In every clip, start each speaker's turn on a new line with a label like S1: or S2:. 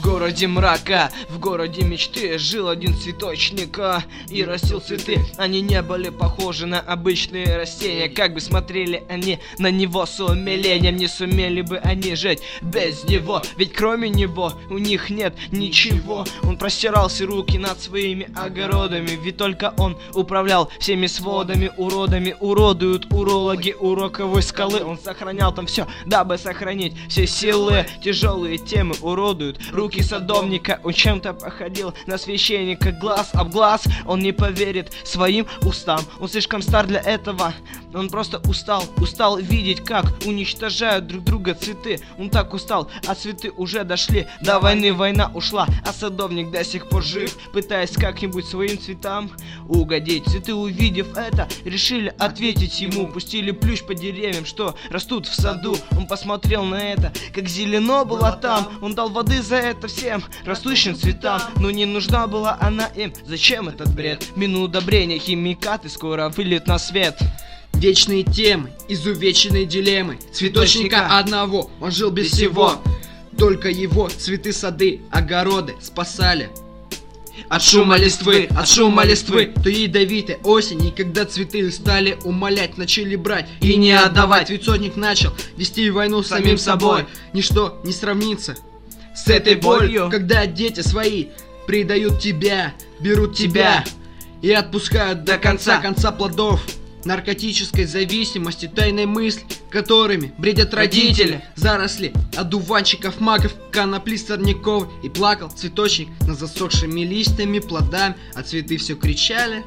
S1: городе мрака, в городе мечты жил один цветочник и растил цветы. Они не были похожи на обычные растения. Как бы смотрели они на него с умилением, не сумели бы они жить без него. Ведь кроме него у них нет ничего. Он простирал все руки над своими огородами, ведь только он управлял всеми сводами. Уродами уродуют урологи уроковой скалы. Он сохранял там все, дабы сохранить все силы. Тяжелые темы уродуют руки садовника. Он чем-то походил на священника, глаз об глаз. Он не поверит своим устам, он слишком стар для этого. Он просто устал видеть, как уничтожают друг друга цветы. Он так устал, а цветы уже дошли до войны. Война ушла, а садовник до сих пор жив, пытаясь как-нибудь своим цветам угодить. Цветы, увидев это, решили ответить ему. Пустили плющ по деревьям, что растут в саду. Он посмотрел на это, как зелено было там. Он дал воды за это всем растущим цветам, но не нужна была она им. Зачем этот бред? Мину удобрения, химикаты скоро выльют на свет.
S2: Вечные темы, изувеченные дилеммы цветочника одного, он жил без всего. Только его цветы, сады, огороды спасали от шума листвы, то ядовитой осени, когда цветы стали умолять, начали брать и не отдавать. Цветочник начал вести войну с самим собой. Ничто не сравнится с этой болью, когда дети свои предают тебя, берут тебя и отпускают до конца плодов наркотической зависимости, тайной мысли, которыми бредят родители. Заросли одуванчиков, магов, конопли сорняков. И плакал цветочник над засохшими листьями, плодами, а цветы все кричали.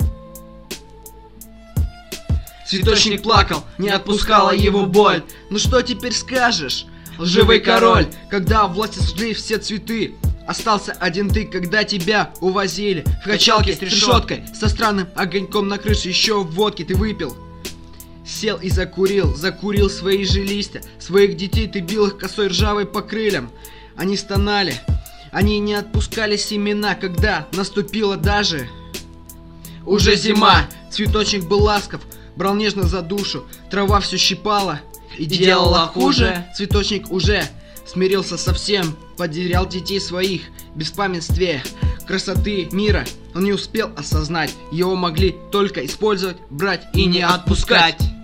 S2: Цветочник плакал, не отпускала его боль. Ну что теперь скажешь, лживый король, когда у власти сожгли все цветы? Остался один ты, когда тебя увозили в качалке с решеткой, со странным огоньком на крыше. Еще водки ты выпил, сел и закурил свои же листья. Своих детей ты бил их косой ржавой по крыльям. Они стонали, они не отпускали семена, когда наступила даже уже зима. Цветочник был ласков, брал нежно за душу, трава все щипала и делала хуже. Цветочник уже смирился совсем, потерял детей своих в беспамятстве красоты мира. Он не успел осознать, его могли только использовать, брать и не отпускать.